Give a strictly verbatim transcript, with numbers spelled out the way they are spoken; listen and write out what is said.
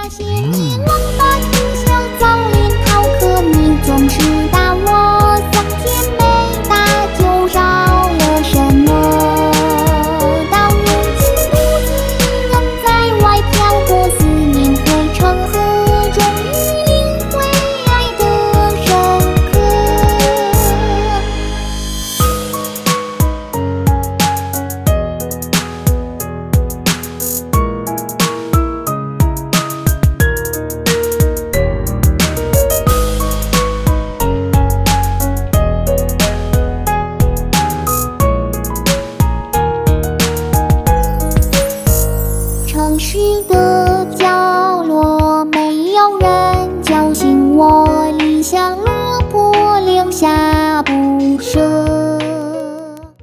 些年王八听小枣林逃课，你总是打我香甜没打就少了什么。到如今独自一人在外漂泊，思念汇成河，终于领会爱的深刻。城市的